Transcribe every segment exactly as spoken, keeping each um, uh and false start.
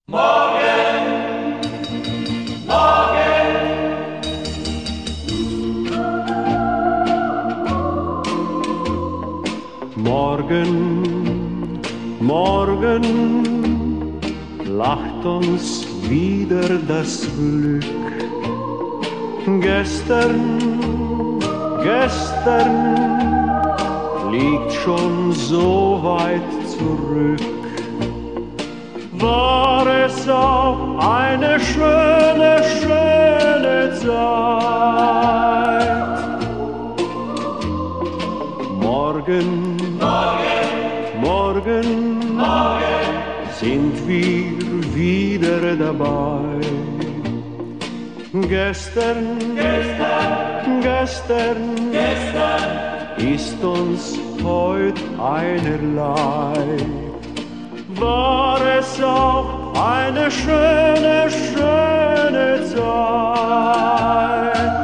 Morgen, morgen. Morgen, morgen lacht uns wieder das Glück. Gestern, gestern liegt schon so weit zurück. War es auch eine schöne, schöne Zeit. Morgen, Morgen, morgen, morgen, sind wir wieder dabei. Gestern, gestern, gestern gestern, ist uns heut einerlei. War es auch eine schöne, schöne Zeit.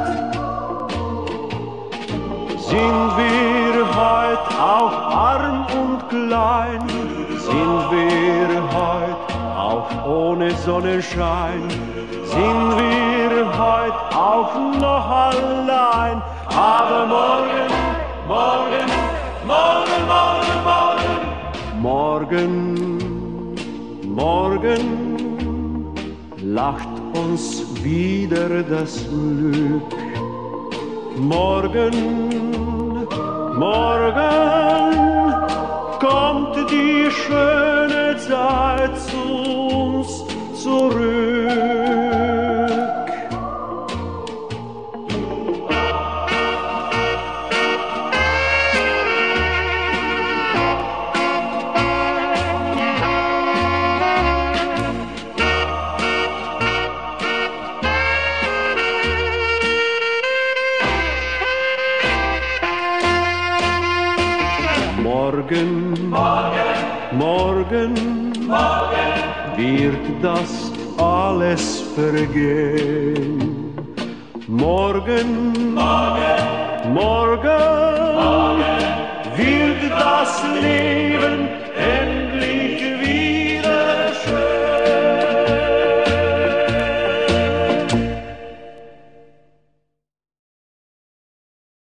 Sind wir heut auch arm und klein? Sind wir heut auch ohne Sonnenschein? Sind wir heut auch noch allein? Aber morgen, morgen, morgen, morgen, morgen, morgen, morgen lacht uns wieder das Glück. Morgen, morgen kommt die schöne Zeit zu uns zurück. Morgen, morgen, morgen morgen, wird das alles vergehen. Morgen, morgen, morgen morgen, wird das Leben